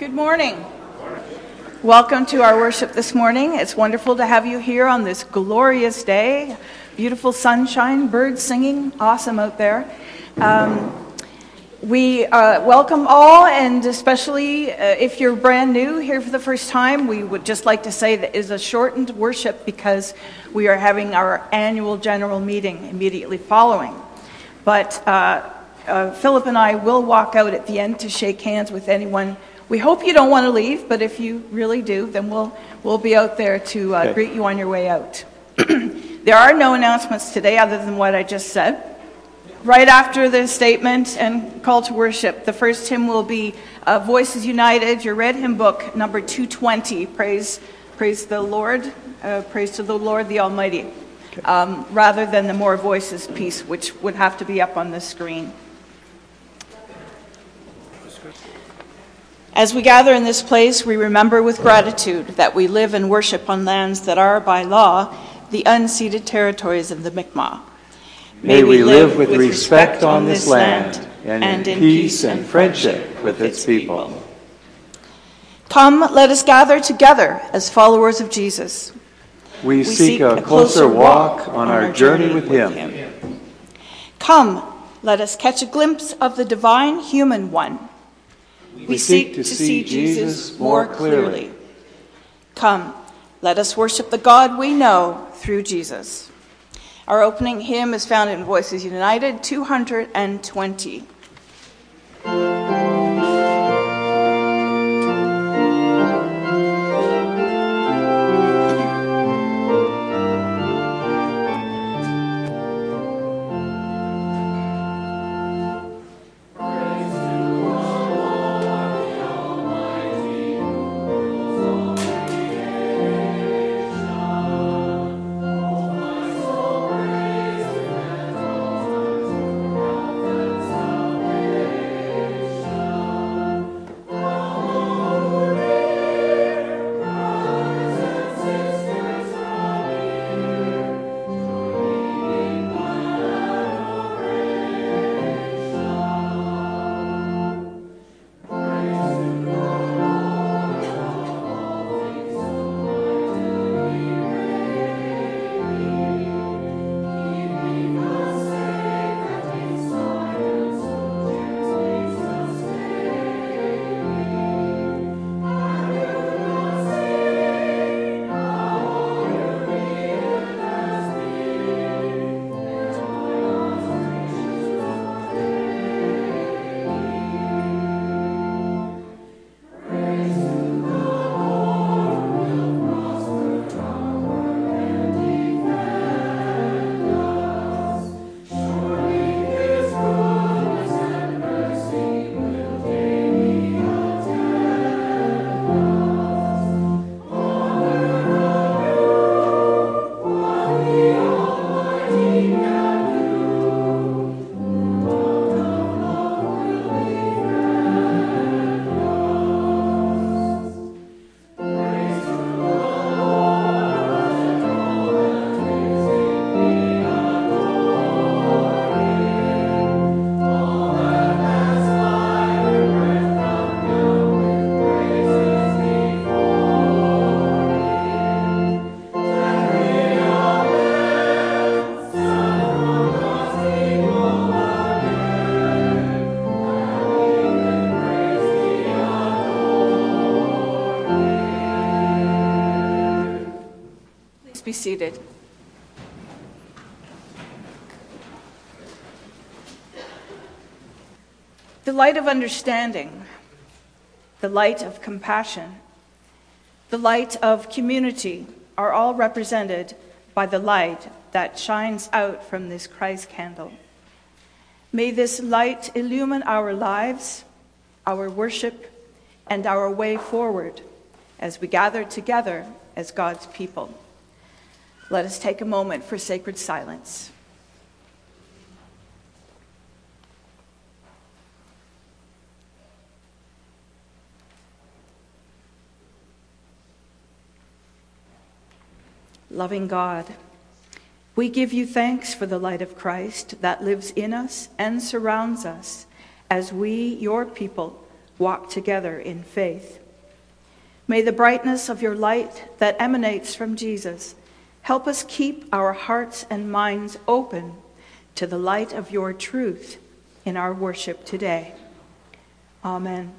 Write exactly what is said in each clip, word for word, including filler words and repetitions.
Good morning. Welcome to our worship this morning. It's wonderful to have you here on this glorious day. Beautiful sunshine, birds singing, awesome out there. Um, we uh, welcome all, and especially uh, if you're brand new here for the first time, we would just like to say that it is a shortened worship because we are having our annual general meeting immediately following. But uh, uh, Philip and I will walk out at the end to shake hands with anyone. We hope you don't want to leave, but if you really do, then we'll we'll be out there to uh, okay. greet you on your way out. There are no announcements today other than what I just said. Right after the statement and call to worship, the first hymn will be uh, Voices United, your red hymn book, number two twenty, Praise praise the Lord, uh, praise to the Lord the Almighty, okay. um, rather than the More Voices piece, which would have to be up on the screen. As we gather in this place, we remember with gratitude that we live and worship on lands that are, by law, the unceded territories of the Mi'kmaq. May we live with respect on this land, and in peace and friendship with its people. Come, let us gather together as followers of Jesus. We, we seek a closer walk on our journey with him. Come, let us catch a glimpse of the divine human one. We seek to see Jesus more clearly. Come, let us worship the God we know through Jesus. Our opening hymn is found in Voices United, two hundred twenty. Be seated. The light of understanding, the light of compassion, the light of community are all represented by the light that shines out from this Christ candle. May this light illumine our lives, our worship, and our way forward as we gather together as God's people. Let us take a moment for sacred silence. Loving God, we give you thanks for the light of Christ that lives in us and surrounds us as we, your people, walk together in faith. May the brightness of your light that emanates from Jesus help us keep our hearts and minds open to the light of your truth in our worship today. Amen.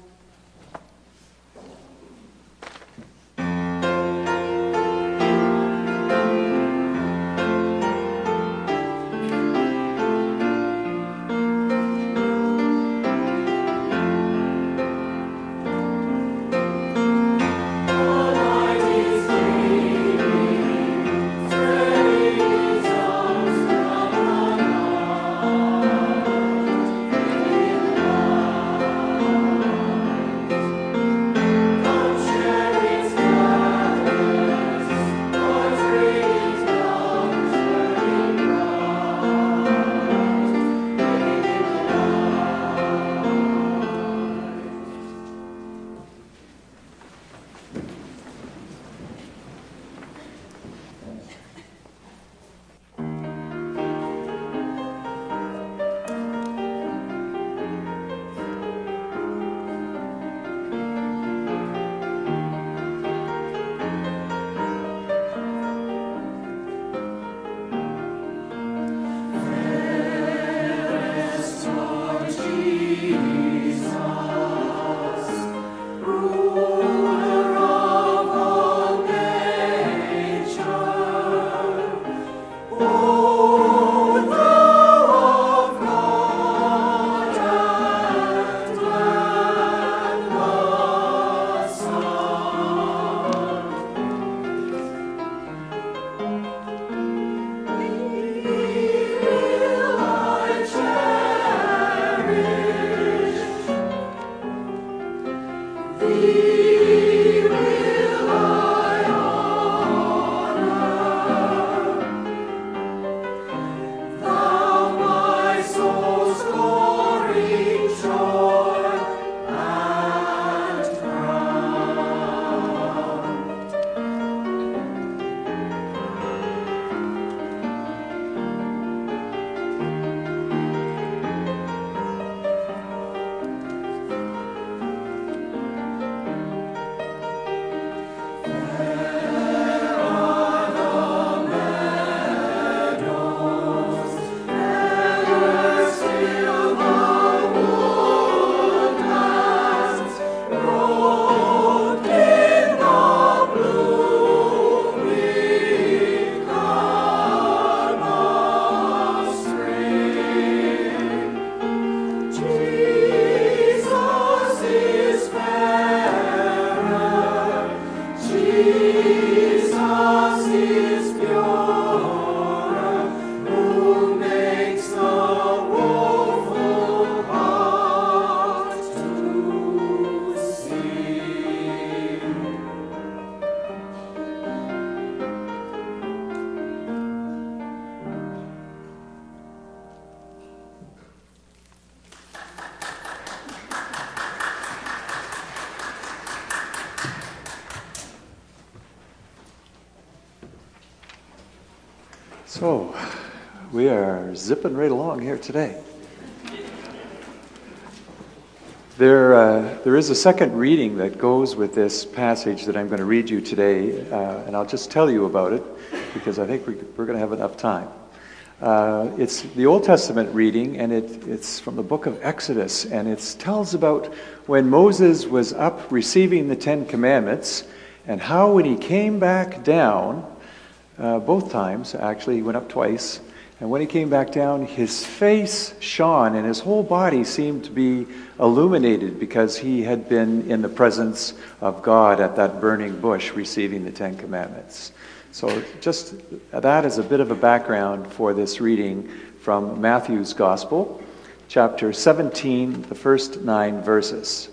So, we are zipping right along here today. There, uh, there is a second reading that goes with this passage that I'm going to read you today, uh, and I'll just tell you about it because I think we, we're going to have enough time. Uh, it's the Old Testament reading, and it, it's from the book of Exodus, and it tells about when Moses was up receiving the Ten Commandments, and how when he came back down, uh, both times, actually, he went up twice, and when he came back down, his face shone, and his whole body seemed to be illuminated because he had been in the presence of God at that burning bush receiving the Ten Commandments. So just that is a bit of a background for this reading from Matthew's Gospel, chapter seventeen, the first nine verses.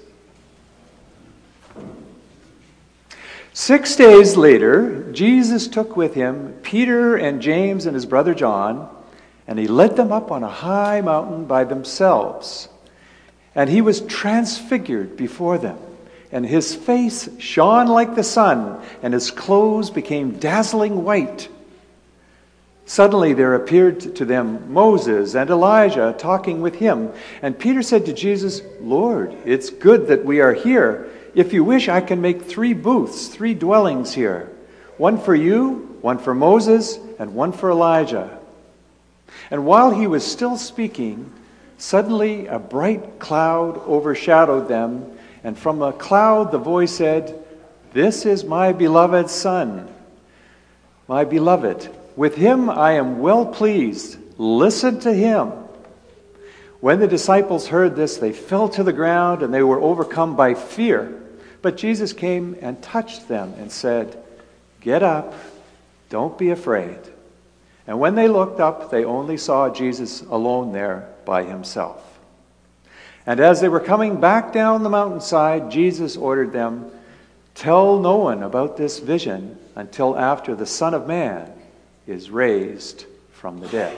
Six days later, Jesus took with him Peter and James and his brother John, and he led them up on a high mountain by themselves. And he was transfigured before them, and his face shone like the sun, and his clothes became dazzling white. Suddenly there appeared to them Moses and Elijah talking with him. And Peter said to Jesus, "Lord, it's good that we are here. If you wish, I can make three booths, three dwellings here. One for you, one for Moses, and one for Elijah." And while he was still speaking, suddenly a bright cloud overshadowed them, and from the cloud the voice said, "This is my beloved Son, my beloved. With him I am well pleased. Listen to him." When the disciples heard this, they fell to the ground and they were overcome by fear. But Jesus came and touched them and said, "Get up, don't be afraid." And when they looked up, they only saw Jesus alone there by himself. And as they were coming back down the mountainside, Jesus ordered them, "Tell no one about this vision until after the Son of Man is raised from the dead."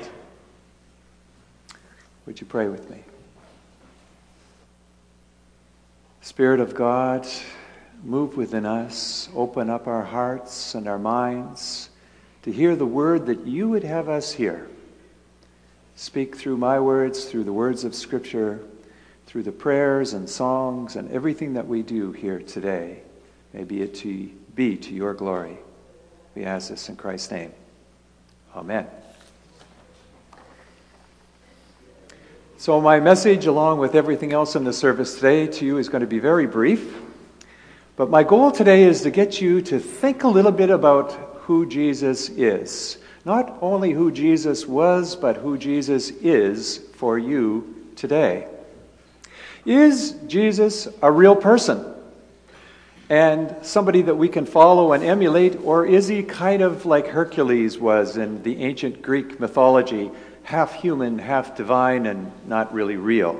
Would you pray with me? Spirit of God, move within us, open up our hearts and our minds to hear the word that you would have us hear. Speak through my words, through the words of Scripture, through the prayers and songs and everything that we do here today. May be it to be to your glory. We ask this in Christ's name. Amen. So my message, along with everything else in the service today, to you is going to be very brief. But my goal today is to get you to think a little bit about who Jesus is. Not only who Jesus was, but who Jesus is for you today. Is Jesus a real person? And somebody that we can follow and emulate? Or is he kind of like Hercules was in the ancient Greek mythology, half human, half divine, and not really real?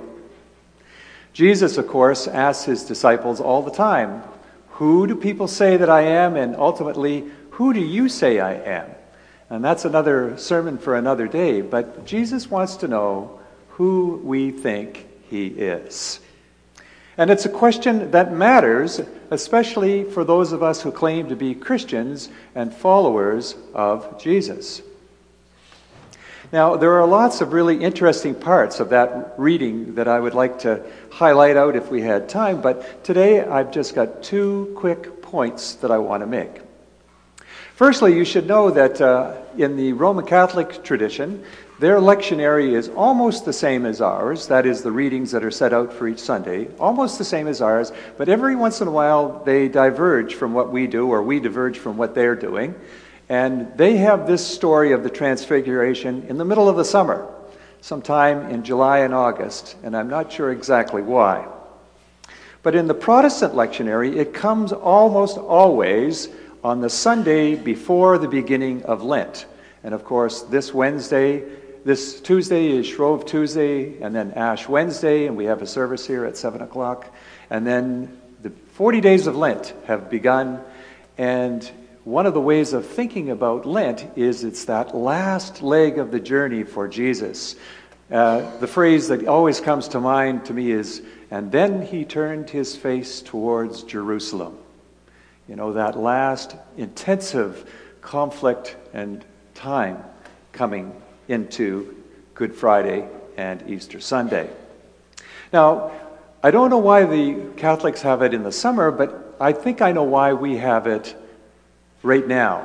Jesus, of course, asks his disciples all the time, "Who do people say that I am?" And ultimately, "Who do you say I am?" And that's another sermon for another day. But Jesus wants to know who we think he is. And it's a question that matters, especially for those of us who claim to be Christians and followers of Jesus. Now, there are lots of really interesting parts of that reading that I would like to highlight out if we had time, but today I've just got two quick points that I want to make. Firstly, you should know that uh, in the Roman Catholic tradition, their lectionary is almost the same as ours. That is, the readings that are set out for each Sunday, almost the same as ours, but every once in a while they diverge from what we do, or we diverge from what they're doing. And they have this story of the Transfiguration in the middle of the summer, sometime in July and August, and I'm not sure exactly why. But in the Protestant lectionary, it comes almost always on the Sunday before the beginning of Lent. And of course, this Wednesday, this Tuesday is Shrove Tuesday, and then Ash Wednesday, and we have a service here at seven o'clock. And then the forty days of Lent have begun, and one of the ways of thinking about Lent is it's that last leg of the journey for Jesus. Uh, the phrase that always comes to mind to me is, "And then he turned his face towards Jerusalem." You know, that last intensive conflict and time coming into Good Friday and Easter Sunday. Now, I don't know why the Catholics have it in the summer, but I think I know why we have it right now.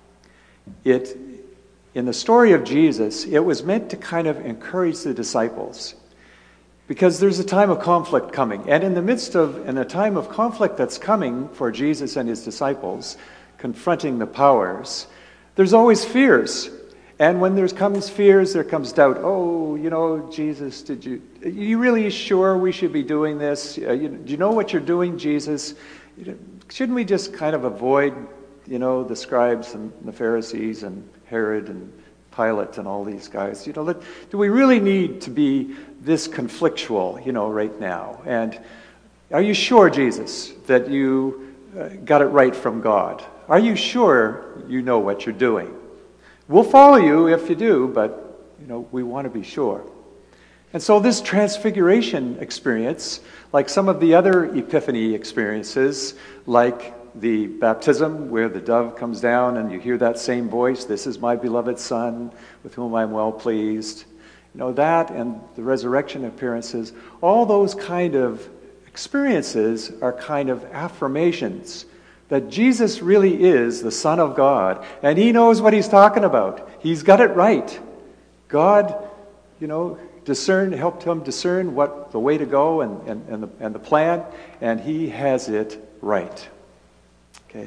It, in the story of Jesus, it was meant to kind of encourage the disciples, because there's a time of conflict coming. And in the midst of, in a time of conflict that's coming for Jesus and his disciples, confronting the powers, there's always fears. And when there comes fears, there comes doubt. Oh, you know, Jesus, did you, are you really sure we should be doing this? Uh, you, do you know what you're doing, Jesus? Shouldn't we just kind of avoid, you know, the scribes and the Pharisees and Herod and Pilate and all these guys? You know, let, do we really need to be this conflictual, you know, right now? And are you sure, Jesus, that you uh, got it right from God? Are you sure you know what you're doing? We'll follow you if you do, but, you know, we want to be sure. And so this transfiguration experience, like some of the other Epiphany experiences, like the baptism where the dove comes down and you hear that same voice, "This is my beloved Son, with whom I'm well pleased." You know, that and the resurrection appearances, all those kind of experiences are kind of affirmations that Jesus really is the Son of God, and he knows what he's talking about. He's got it right. God, you know, discern, helped him discern what the way to go and, and, and, the, and the plan, and he has it right. Okay.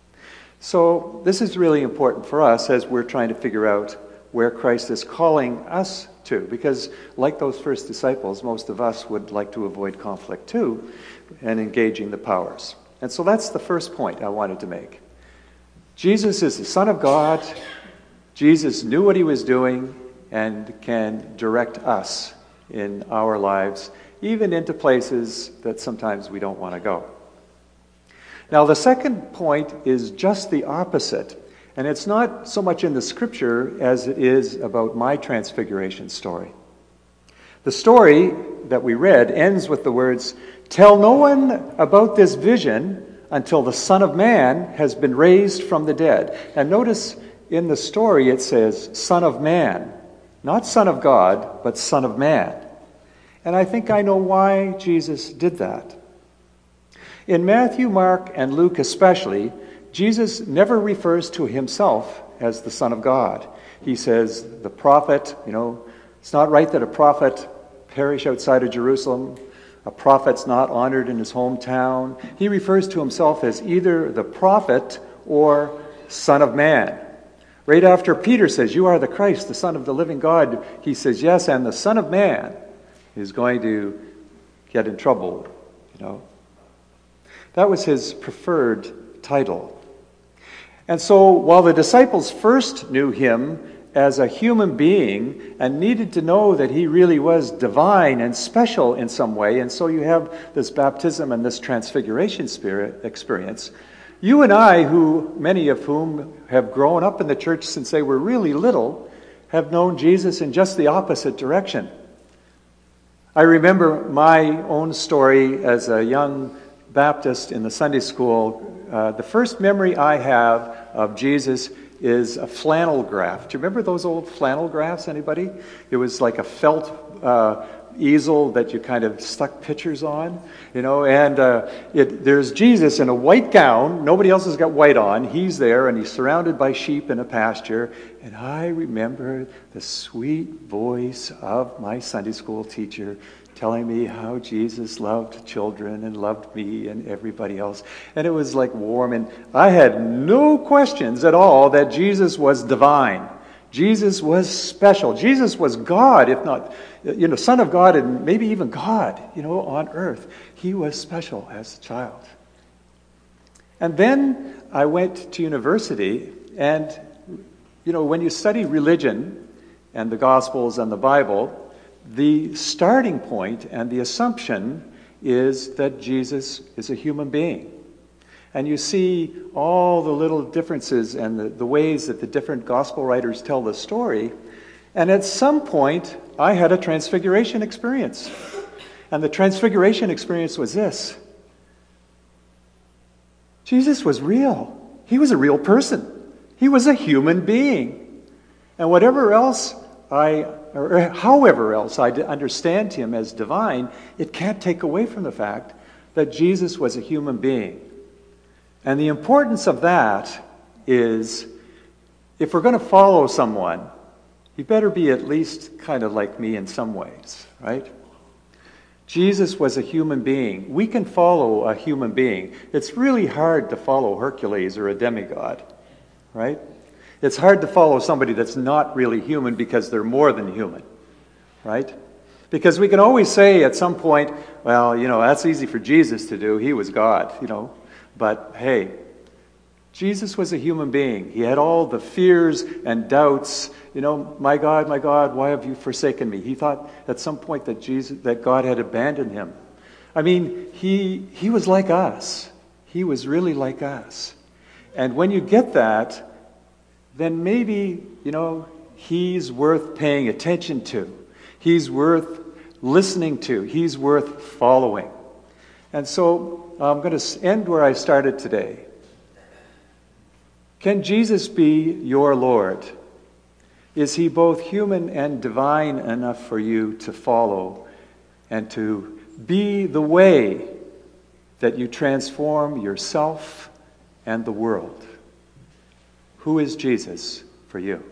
So this is really important for us as we're trying to figure out where Christ is calling us to, because like those first disciples, most of us would like to avoid conflict too and engaging the powers. And so that's the first point I wanted to make. Jesus is the Son of God. Jesus knew what he was doing and can direct us in our lives, even into places that sometimes we don't want to go. Now, the second point is just the opposite. And it's not so much in the scripture as it is about my transfiguration story. The story that we read ends with the words, "Tell no one about this vision until the Son of Man has been raised from the dead." And notice in the story it says, Son of Man. Not Son of God, but Son of Man. And I think I know why Jesus did that. In Matthew, Mark, and Luke especially, Jesus never refers to himself as the Son of God. He says, the prophet, you know, it's not right that a prophet perish outside of Jerusalem. A prophet's not honored in his hometown. He refers to himself as either the prophet or Son of Man. Right after Peter says, "You are the Christ, the Son of the living God," he says, "Yes, and the Son of Man is going to get in trouble," you know. That was his preferred title. And so while the disciples first knew him as a human being and needed to know that he really was divine and special in some way, and so you have this baptism and this transfiguration spirit experience, you and I, who many of whom have grown up in the church since they were really little, have known Jesus in just the opposite direction. I remember my own story as a young Baptist in the Sunday school. Uh, the first memory I have of Jesus is a flannel graph. Do you remember those old flannel graphs, anybody? It was like a felt uh, easel that you kind of stuck pictures on, you know, and uh, it, there's Jesus in a white gown. Nobody else has got white on. He's there, and he's surrounded by sheep in a pasture. And I remember the sweet voice of my Sunday school teacher telling me how Jesus loved children and loved me and everybody else. And it was like warm. And I had no questions at all that Jesus was divine. Jesus was special. Jesus was God, if not, you know, Son of God and maybe even God, you know, on earth. He was special as a child. And then I went to university, and, you know, when you study religion and the Gospels and the Bible, the starting point and the assumption is that Jesus is a human being. And you see all the little differences and the, the ways that the different gospel writers tell the story. And at some point, I had a transfiguration experience. And the transfiguration experience was this. Jesus was real. He was a real person. He was a human being. And whatever else I, or however else I understand him as divine, it can't take away from the fact that Jesus was a human being. And the importance of that is, if we're going to follow someone, you better be at least kind of like me in some ways, right? Jesus was a human being. We can follow a human being. It's really hard to follow Hercules or a demigod, right? It's hard to follow somebody that's not really human because they're more than human, right? Because we can always say at some point, well, you know, that's easy for Jesus to do. He was God, you know. But hey, Jesus was a human being. He had all the fears and doubts. You know, my God, my God, why have you forsaken me? He thought at some point that Jesus, that God had abandoned him. I mean, he he was like us. He was really like us. And when you get that, then maybe, you know, he's worth paying attention to. He's worth listening to. He's worth following. And so I'm going to end where I started today. Can Jesus be your Lord? Is he both human and divine enough for you to follow and to be the way that you transform yourself and the world? Who is Jesus for you?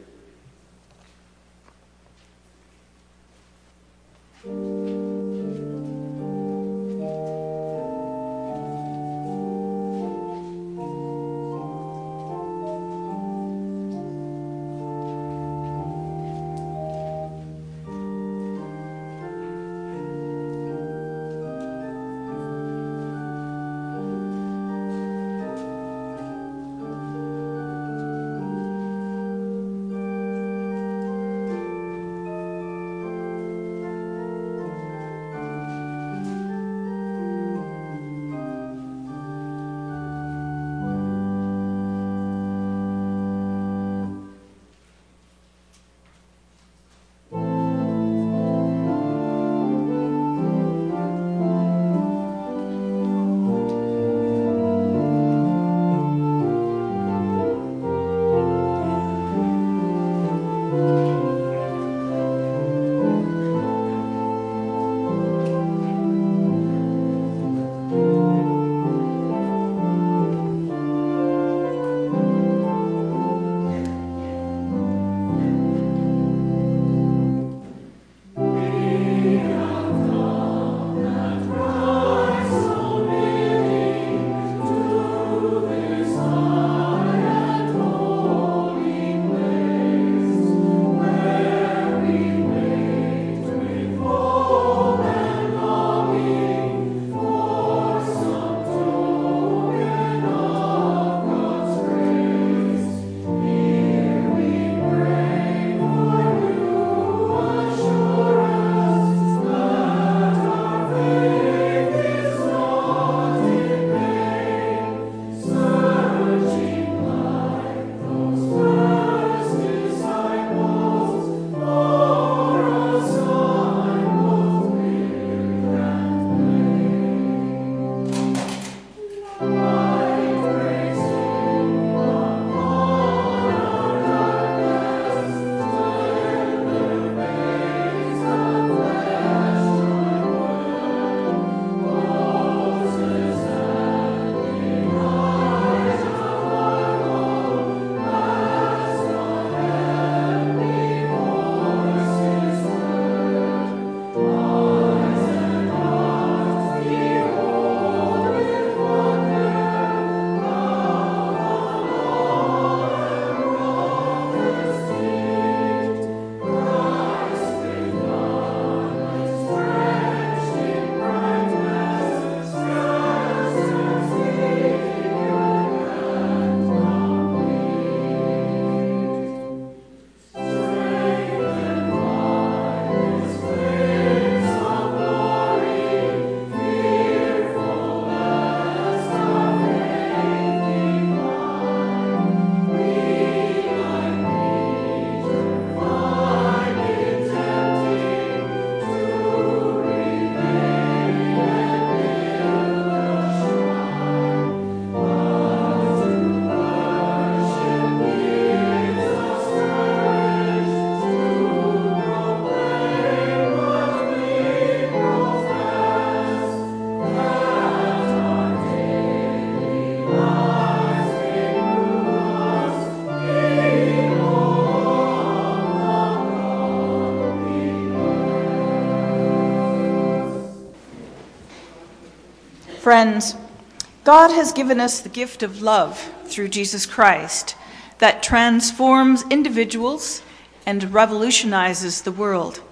Friends, God has given us the gift of love through Jesus Christ that transforms individuals and revolutionizes the world.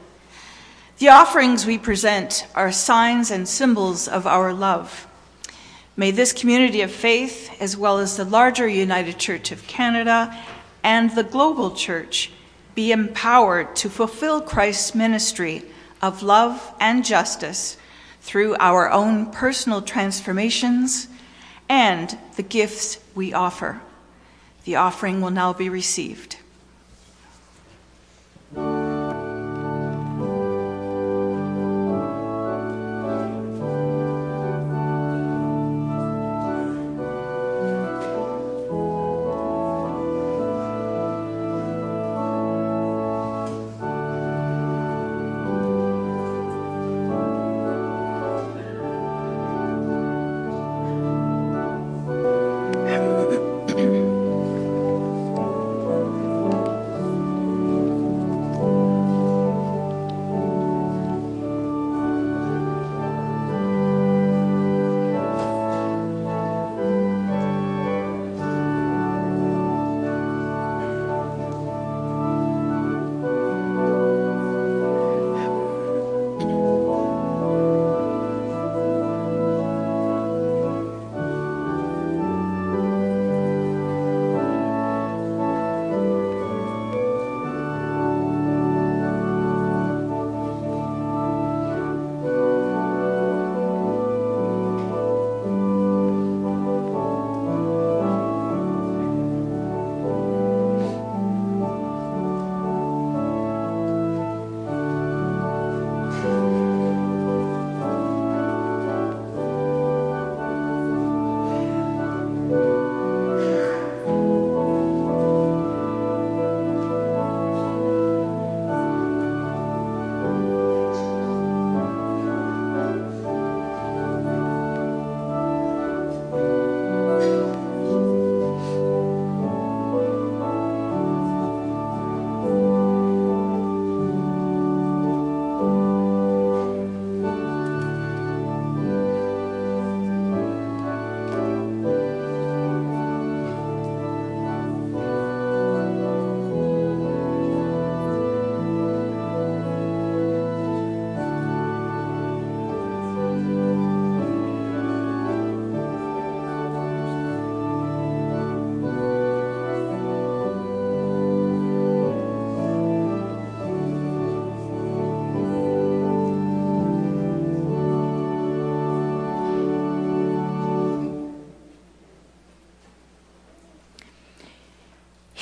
The offerings we present are signs and symbols of our love. May this community of faith, as well as the larger United Church of Canada and the global church, be empowered to fulfill Christ's ministry of love and justice through our own personal transformations and the gifts we offer. The offering will now be received.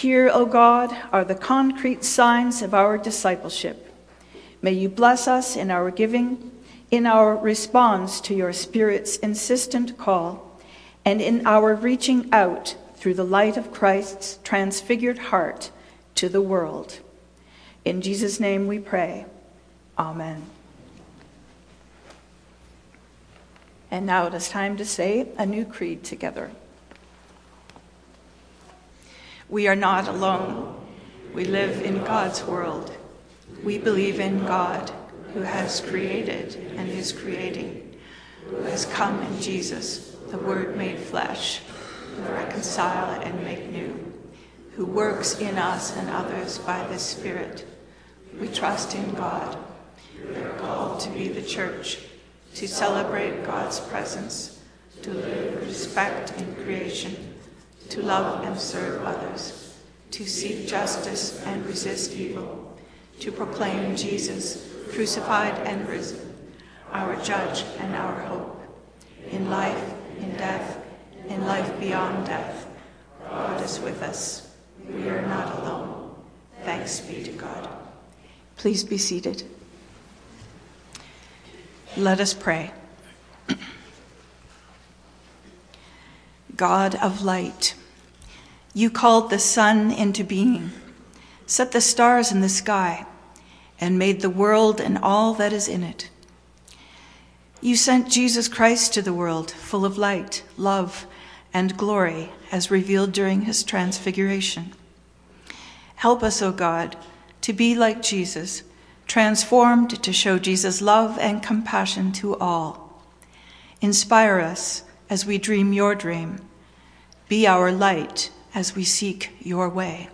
Here, O God, are the concrete signs of our discipleship. May you bless us in our giving, in our response to your Spirit's insistent call, and in our reaching out through the light of Christ's transfigured heart to the world. In Jesus' name we pray. Amen. And now it is time to say a new creed together. We are not alone. We live in God's world. We believe in God, who has created and is creating, who has come in Jesus, the Word made flesh, to reconcile and make new, who works in us and others by the Spirit. We trust in God. We are called to be the church, to celebrate God's presence, to live with respect in creation, to love and serve others, to seek justice and resist evil, to proclaim Jesus, crucified and risen, our judge and our hope. In life, in death, in life beyond death, God is with us. We are not alone. Thanks be to God. Please be seated. Let us pray. God of light, you called the sun into being, set the stars in the sky, and made the world and all that is in it. You sent Jesus Christ to the world, full of light, love, and glory, as revealed during his transfiguration. Help us, O God, to be like Jesus, transformed to show Jesus' love and compassion to all. Inspire us as we dream your dream. Be our light as we seek your way.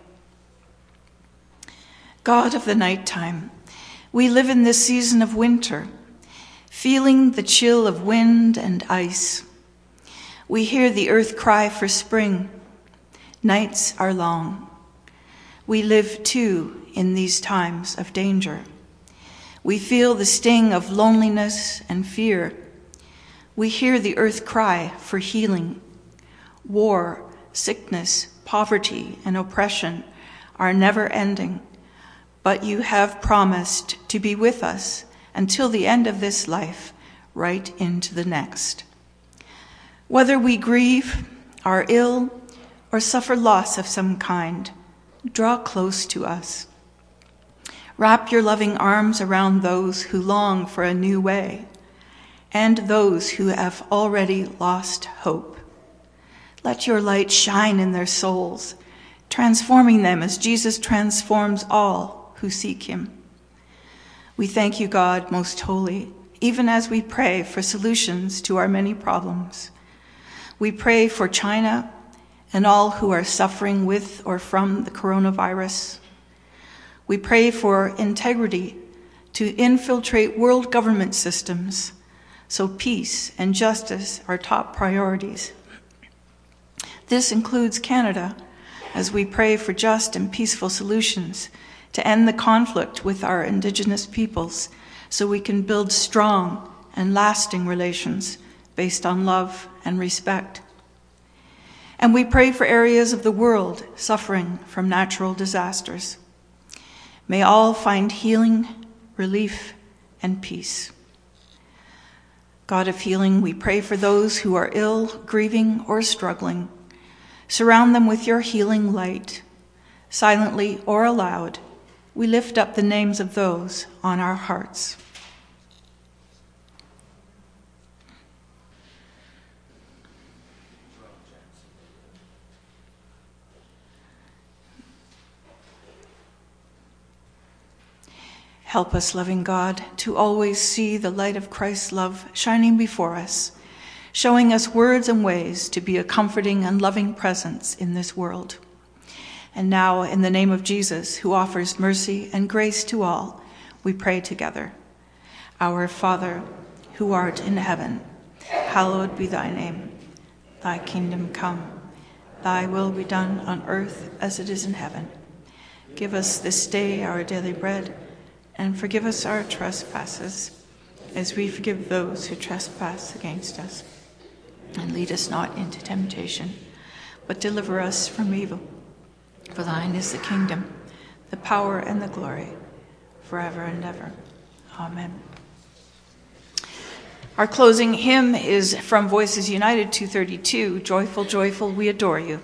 God of the nighttime, we live in this season of winter, feeling the chill of wind and ice. We hear the earth cry for spring. Nights are long. We live, too, in these times of danger. We feel the sting of loneliness and fear. We hear the earth cry for healing. War, sickness, poverty, and oppression are never ending, but you have promised to be with us until the end of this life, right into the next. Whether we grieve, are ill, or suffer loss of some kind, draw close to us. Wrap your loving arms around those who long for a new way, and those who have already lost hope. Let your light shine in their souls, transforming them as Jesus transforms all who seek him. We thank you, God, most holy, even as we pray for solutions to our many problems. We pray for China and all who are suffering with or from the coronavirus. We pray for integrity to infiltrate world government systems, so peace and justice are top priorities. This includes Canada, as we pray for just and peaceful solutions to end the conflict with our Indigenous peoples, so we can build strong and lasting relations based on love and respect. And we pray for areas of the world suffering from natural disasters. May all find healing, relief, and peace. God of healing, we pray for those who are ill, grieving, or struggling. Surround them with your healing light. Silently or aloud, we lift up the names of those on our hearts. Help us, loving God, to always see the light of Christ's love shining before us, showing us words and ways to be a comforting and loving presence in this world. And now, in the name of Jesus, who offers mercy and grace to all, we pray together. Our Father, who art in heaven, hallowed be thy name. Thy kingdom come. Thy will be done on earth as it is in heaven. Give us this day our daily bread, and forgive us our trespasses, as we forgive those who trespass against us. And lead us not into temptation, but deliver us from evil. For thine is the kingdom, the power, and the glory, forever and ever. Amen. Our closing hymn is from Voices United two thirty-two, Joyful, Joyful, We Adore You.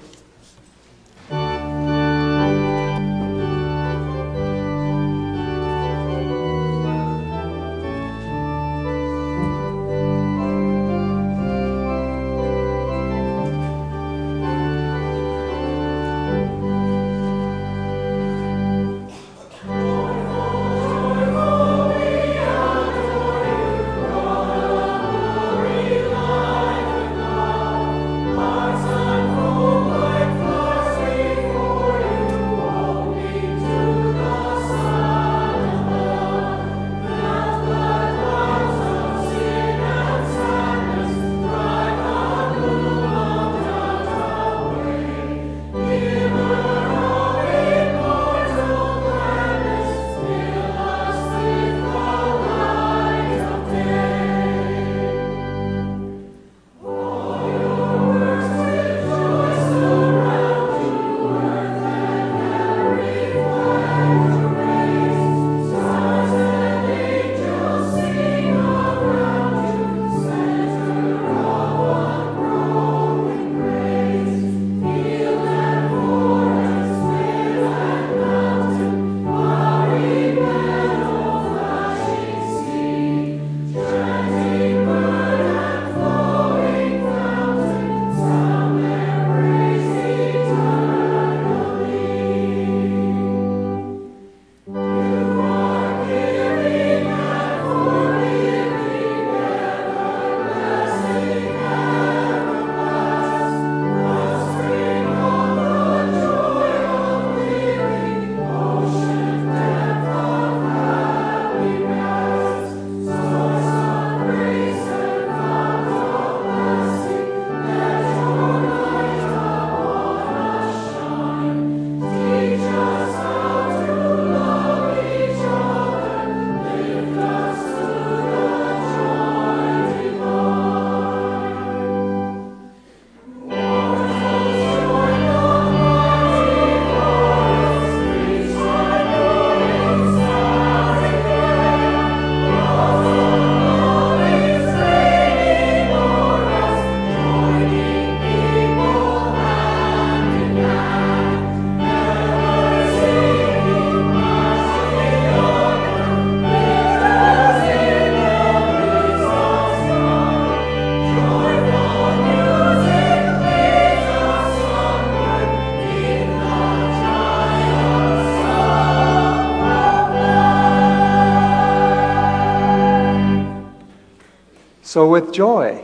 So with joy,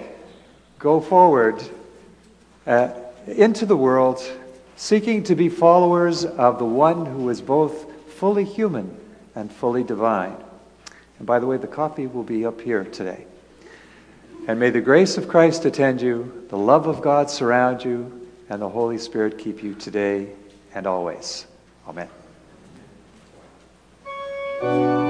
go forward uh, into the world, seeking to be followers of the one who is both fully human and fully divine. And by the way, the copy will be up here today. And may the grace of Christ attend you, the love of God surround you, and the Holy Spirit keep you today and always. Amen.